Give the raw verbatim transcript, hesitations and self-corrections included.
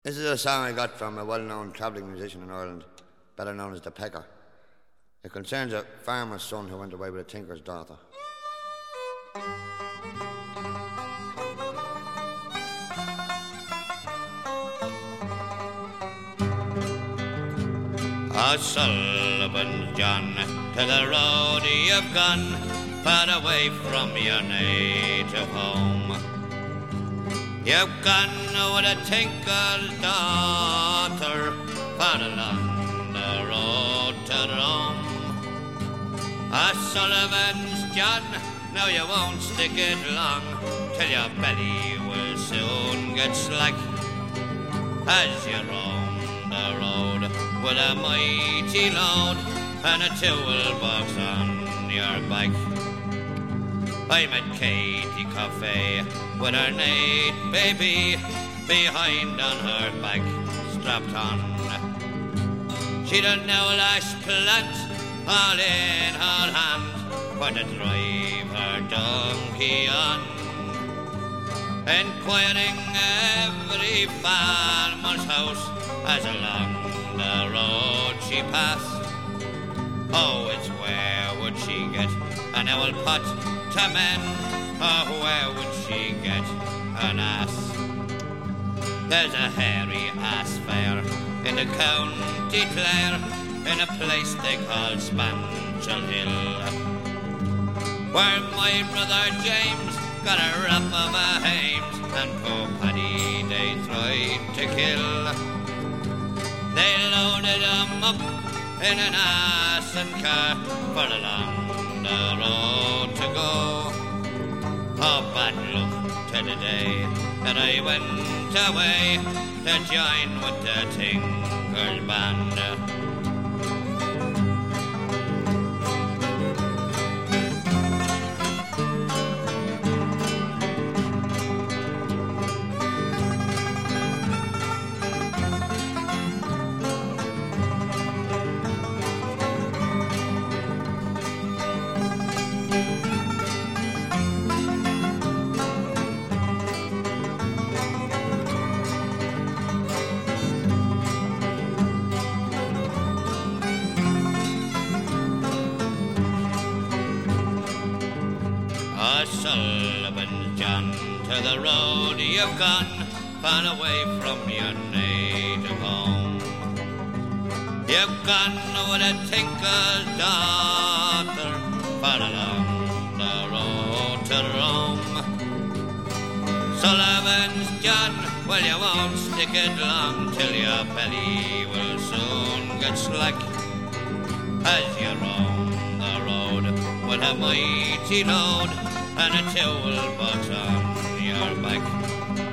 This is a song I got from a well-known travelling musician in Ireland, better known as the Pecker. It concerns a farmer's son who went away with a tinker's daughter. Oh, Sullivan John, to the road you've gone, far away from your native home. You've gone with a tinker's daughter, far along the road to Rome. Ah, Sullivan's John, now you won't stick it long, till your belly will soon get slack, as you roam the road with a mighty load and a toolbox on your back. I met Katie Coffey with her Nate baby behind on her back, strapped on. She'd a new lash plant all in her hand for to drive her donkey on, inquiring every farmer's house as along the road she passed. Oh, it's where would she get an owl pot to men, or where would she get an ass? There's a hairy ass fair in the county Clare, in a place they call Spanchel Hill, where my brother James got a rap of a hames, and poor Paddy they tried to kill. They loaded him up in an ass and car for along the road to go. Oh, bad luck to the day that I went away to join with the Tinker's band. Sullivan's John, to the road you've gone, far away from your native home. You've gone with a tinker's daughter, far along the road to Rome. Sullivan's John, well you won't stick it long, till your belly will soon get slack, as you roam the road with a mighty load and a toolbox on your back.